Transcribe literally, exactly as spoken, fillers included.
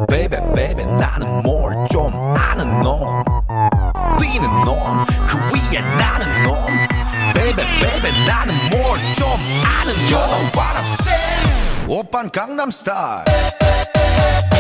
Baby baby 나는 뭘 좀 아는 놈 뛰는 놈 그 위에 나는 놈 Baby baby 나는 뭘 좀 아는 놈 You know what I'm saying 오빤 강남스타일